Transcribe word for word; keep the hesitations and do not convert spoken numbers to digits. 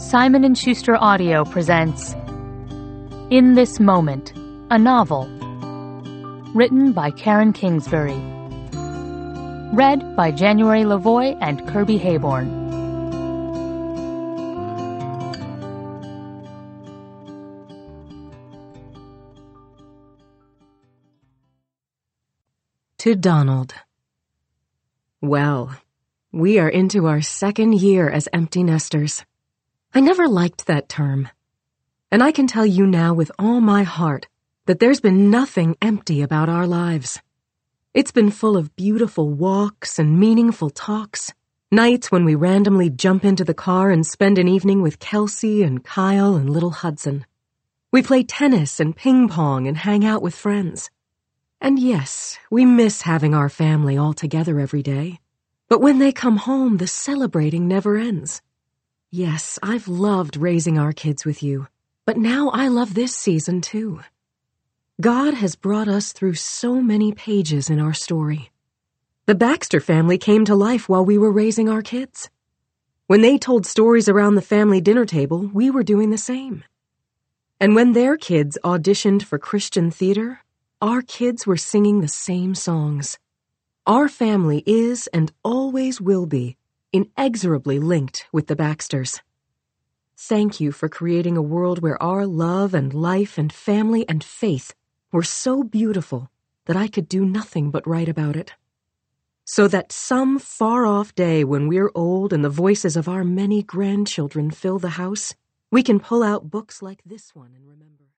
Simon and Schuster Audio presents In This Moment, a novel. Written by Karen Kingsbury. Read by January Lavoie and Kirby Hayborn. To Donald. Well, we are into our second year as empty nesters. I never liked that term. And I can tell you now with all my heart that there's been nothing empty about our lives. It's been full of beautiful walks and meaningful talks, nights when we randomly jump into the car and spend an evening with Kelsey and Kyle and little Hudson. We play tennis and ping pong and hang out with friends. And yes, we miss having our family all together every day. But when they come home, the celebrating never ends. Yes, I've loved raising our kids with you, but now I love this season too. God has brought us through so many pages in our story. The Baxter family came to life while we were raising our kids. When they told stories around the family dinner table, we were doing the same. And when their kids auditioned for Christian theater, our kids were singing the same songs. Our family is and always will be inexorably linked with the Baxters. Thank you for creating a world where our love and life and family and faith were so beautiful that I could do nothing but write about it. So that some far-off day when we're old and the voices of our many grandchildren fill the house, we can pull out books like this one and remember.